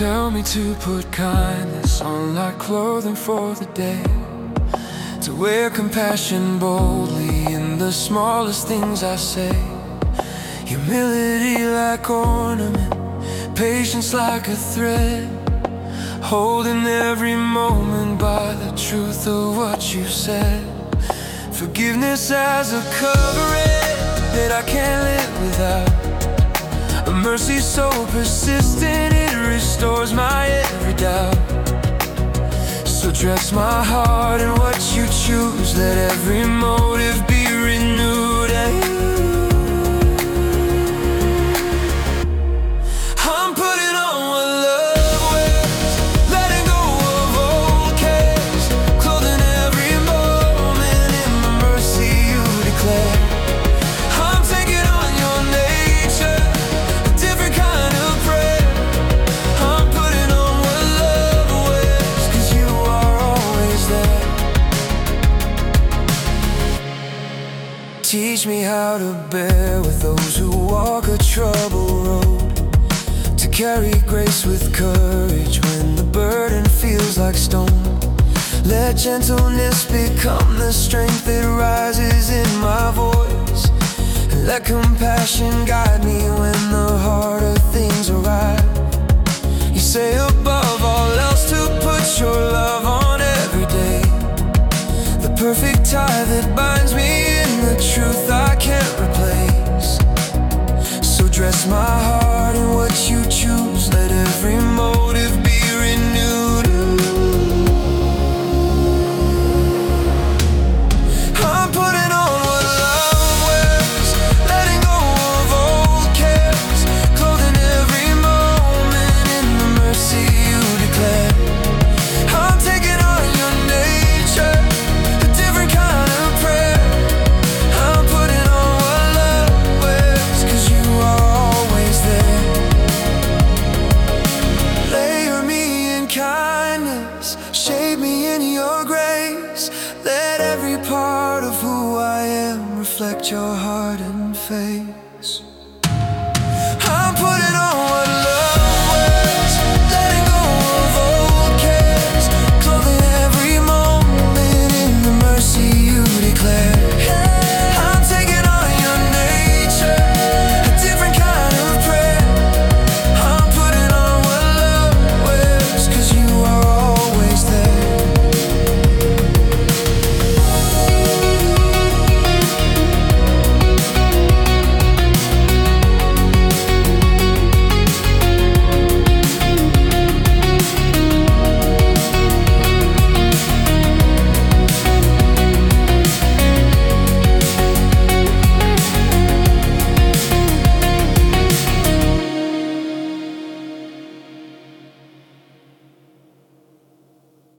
tell me to put kindness on like clothing for the day, to wear compassion boldly in the smallest things I say, humility like ornament, patience like a thread, holding every moment by the truth of what you said, forgiveness as a covering that I can't live without, a mercy so persistent it restores my every doubt. So dress my heart in what you choose, let every motive be renewed. And I'm putting on what love wears, letting go of old cares, clothing every moment in the mercy you declare. I'm taking on your nature, a different kind of prayer. I'm putting on what love wears, 'cause you are always there. Teach me how to bear with those who walk a troubled road, to carry grace with courage when the burden feels like stone. Let gentleness become the strength that rises in my voice, and let compassion guide me when the harder things arrive. You say above all else to put your love on every day, the perfect tie that binds me in the truth I can't replace. So dress my heart in what you choose, let every motive be renewed. I'm putting on what love wears, letting go of old cares, clothing every moment in the mercy you declare. I'm taking on your nature, a different kind of prayer. I'm putting on what love wears, 'cause you are always there. Layer me in kindness, shape me in your grace. Let every part of who I am reflect your heart and faith.